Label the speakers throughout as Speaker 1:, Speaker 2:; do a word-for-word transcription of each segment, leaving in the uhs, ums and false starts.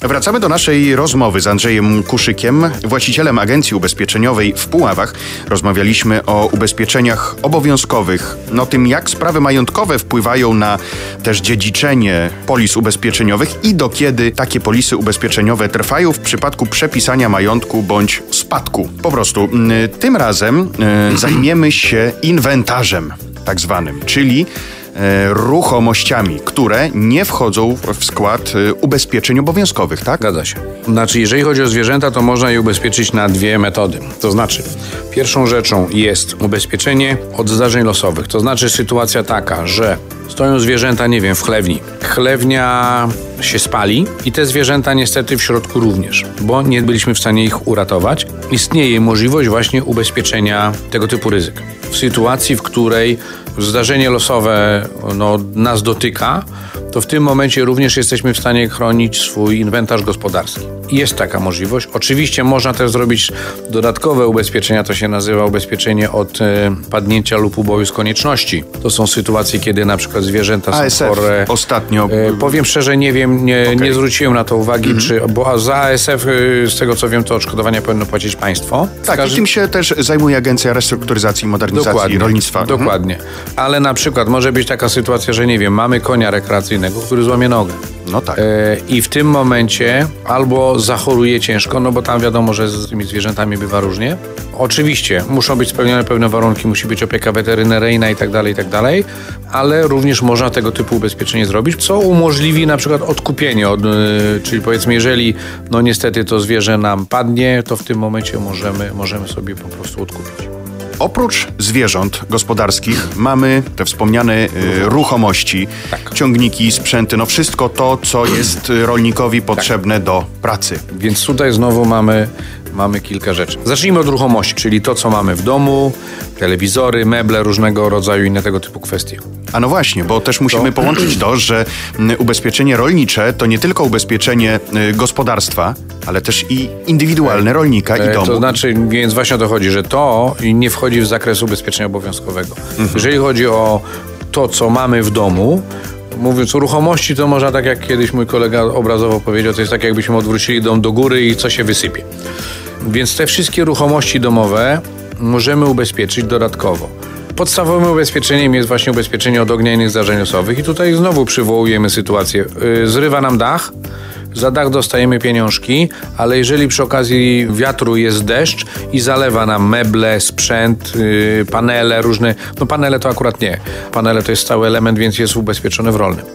Speaker 1: Wracamy do naszej rozmowy z Andrzejem Kuszykiem, właścicielem agencji ubezpieczeniowej w Puławach. Rozmawialiśmy o ubezpieczeniach obowiązkowych, no tym jak sprawy majątkowe wpływają na też dziedziczenie polis ubezpieczeniowych i do kiedy takie polisy ubezpieczeniowe trwają w przypadku przepisania majątku bądź spadku. Po prostu tym razem e, zajmiemy się inwentarzem tak zwanym, czyli ruchomościami, które nie wchodzą w skład ubezpieczeń obowiązkowych, tak?
Speaker 2: Zgadza się. Znaczy, jeżeli chodzi o zwierzęta, to można je ubezpieczyć na dwie metody. To znaczy, pierwszą rzeczą jest ubezpieczenie od zdarzeń losowych. To znaczy sytuacja taka, że stoją zwierzęta, nie wiem, w chlewni. Chlewnia się spali i te zwierzęta niestety w środku również, bo nie byliśmy w stanie ich uratować. Istnieje możliwość właśnie ubezpieczenia tego typu ryzyk. W sytuacji, w której zdarzenie losowe no, nas dotyka, to w tym momencie również jesteśmy w stanie chronić swój inwentarz gospodarski. Jest taka możliwość. Oczywiście można też zrobić dodatkowe ubezpieczenia, to się nazywa ubezpieczenie od e, padnięcia lub uboju z konieczności. To są sytuacje, kiedy na przykład zwierzęta są
Speaker 1: A S F
Speaker 2: chore.
Speaker 1: Ostatnio.
Speaker 2: E, powiem szczerze, nie wiem, nie, okay. nie zwróciłem na to uwagi, mm. czy, bo za A S F, e, z tego co wiem, to odszkodowania powinno płacić państwo.
Speaker 1: Tak, Każdy... i tym się też zajmuje Agencja Restrukturyzacji i Modernizacji
Speaker 2: dokładnie,
Speaker 1: Rolnictwa.
Speaker 2: Dokładnie. Mhm. Ale na przykład może być taka sytuacja, że nie wiem, mamy konia rekreacyjnego, który złamie nogę.
Speaker 1: No tak.
Speaker 2: E, I w tym momencie albo zachoruje ciężko, no bo tam wiadomo, że z tymi zwierzętami bywa różnie. Oczywiście muszą być spełnione pewne warunki, musi być opieka weterynaryjna i tak dalej, i tak dalej, ale również można tego typu ubezpieczenie zrobić, co umożliwi na przykład odkupienie, od, yy, czyli powiedzmy, jeżeli no niestety to zwierzę nam padnie, to w tym momencie możemy, możemy sobie po prostu odkupić.
Speaker 1: Oprócz zwierząt gospodarskich mamy te wspomniane y, ruchomości, tak. ciągniki, sprzęty, no wszystko to, co jest rolnikowi potrzebne tak. do pracy.
Speaker 2: Więc tutaj znowu mamy, mamy kilka rzeczy. Zacznijmy od ruchomości, czyli to, co mamy w domu, telewizory, meble, różnego rodzaju inne tego typu kwestie.
Speaker 1: A no właśnie, bo też musimy to... połączyć to, że ubezpieczenie rolnicze to nie tylko ubezpieczenie gospodarstwa, ale też i indywidualne e, rolnika e, i domu.
Speaker 2: To znaczy, więc właśnie o to chodzi, że to nie wchodzi w zakres ubezpieczenia obowiązkowego. Mhm. Jeżeli chodzi o to, co mamy w domu, mówiąc o ruchomości, to można tak jak kiedyś mój kolega obrazowo powiedział, to jest tak jakbyśmy odwrócili dom do góry i co się wysypie. Więc te wszystkie ruchomości domowe możemy ubezpieczyć dodatkowo. Podstawowym ubezpieczeniem jest właśnie ubezpieczenie od ognia i innych zdarzeń losowych i tutaj znowu przywołujemy sytuację. Zrywa nam dach, za dach dostajemy pieniążki, ale jeżeli przy okazji wiatru jest deszcz i zalewa nam meble, sprzęt, yy, panele różne, no panele to akurat nie. Panele to jest stały element, więc jest ubezpieczony w rolnym.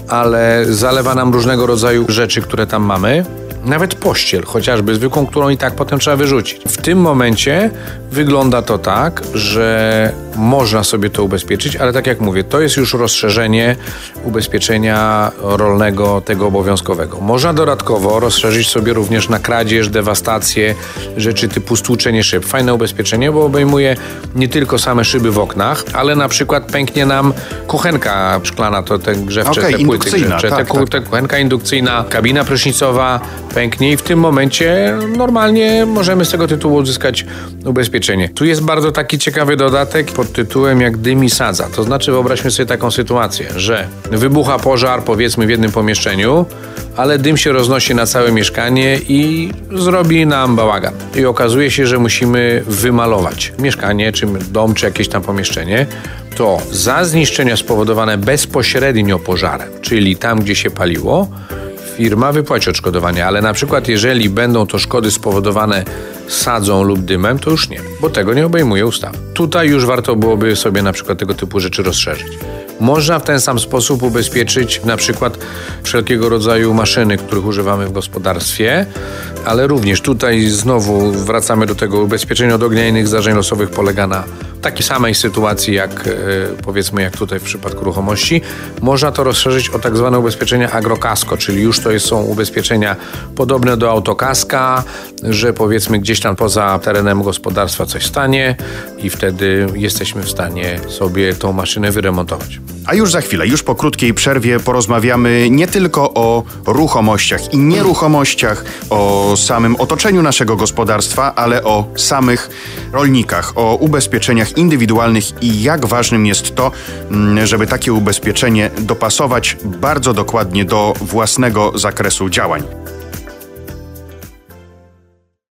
Speaker 2: Ale zalewa nam różnego rodzaju rzeczy, które tam mamy, nawet pościel, chociażby zwykłą, którą i tak potem trzeba wyrzucić. W tym momencie wygląda to tak, że można sobie to ubezpieczyć, ale tak jak mówię, to jest już rozszerzenie ubezpieczenia rolnego, tego obowiązkowego. Można dodatkowo rozszerzyć sobie również na kradzież, dewastację, rzeczy typu stłuczenie szyb. Fajne ubezpieczenie, bo obejmuje nie tylko same szyby w oknach, ale na przykład pęknie nam kuchenka szklana, to te grzewcze,
Speaker 1: okay,
Speaker 2: te płyty grzewcze,
Speaker 1: tak,
Speaker 2: te,
Speaker 1: tak,
Speaker 2: te
Speaker 1: tak.
Speaker 2: kuchenka indukcyjna, kabina prysznicowa pęknie i w tym momencie normalnie możemy z tego tytułu uzyskać ubezpieczenie. Tu jest bardzo taki ciekawy dodatek pod tytułem jak dym i sadza. To znaczy wyobraźmy sobie taką sytuację, że wybucha pożar powiedzmy w jednym pomieszczeniu, ale dym się roznosi na całe mieszkanie i zrobi nam bałagan. I okazuje się, że musimy wymalować mieszkanie, czy dom, czy jakieś tam pomieszczenie. To za zniszczenia spowodowane bezpośrednio pożarem, czyli tam, gdzie się paliło, firma wypłaci odszkodowanie, ale na przykład jeżeli będą to szkody spowodowane sadzą lub dymem, to już nie, bo tego nie obejmuje ustawa. Tutaj już warto byłoby sobie na przykład tego typu rzeczy rozszerzyć. Można w ten sam sposób ubezpieczyć na przykład wszelkiego rodzaju maszyny, których używamy w gospodarstwie, ale również tutaj znowu wracamy do tego ubezpieczenia od ognia i innych zdarzeń losowych polega na takiej samej sytuacji jak powiedzmy jak tutaj w przypadku ruchomości. Można to rozszerzyć o tak zwane ubezpieczenia agrokasko, czyli już to są ubezpieczenia podobne do autokaska, że powiedzmy gdzieś tam poza terenem gospodarstwa coś stanie i wtedy jesteśmy w stanie sobie tą maszynę wyremontować.
Speaker 1: A już za chwilę, już po krótkiej przerwie porozmawiamy nie tylko o ruchomościach i nieruchomościach, o samym otoczeniu naszego gospodarstwa, ale o samych rolnikach, o ubezpieczeniach indywidualnych i jak ważnym jest to, żeby takie ubezpieczenie dopasować bardzo dokładnie do własnego zakresu działań.